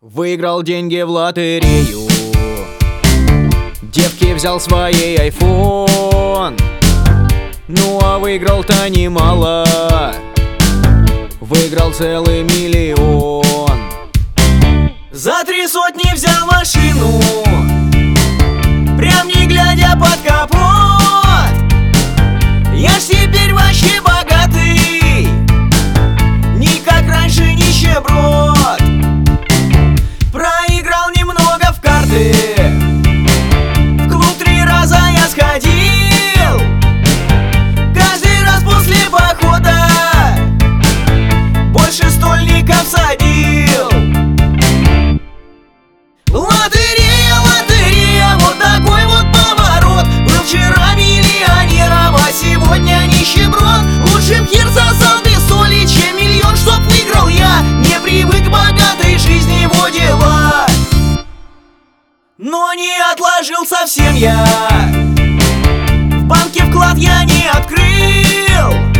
Выиграл деньги в лотерею, девки взял своей айфон. Ну а выиграл-то немало, выиграл целый миллион. За 3 сотни взял машину, прям не глядя под капот. Я ж теперь вообще богатый, не как раньше нищеброд. Проиграл немного в карты, в клуб 3 раза я сходил. Каждый раз после похода больше стольников садил. Лотерея, лотерея, вот такой вот поворот. Был вчера миллионером, а сегодня нищеброд. Лучше б хер сосал без соли, чем миллион, чтоб выиграл я. Не привык к богатой жизни, его дела, но не отложил совсем я. В банке вклад я не открыл,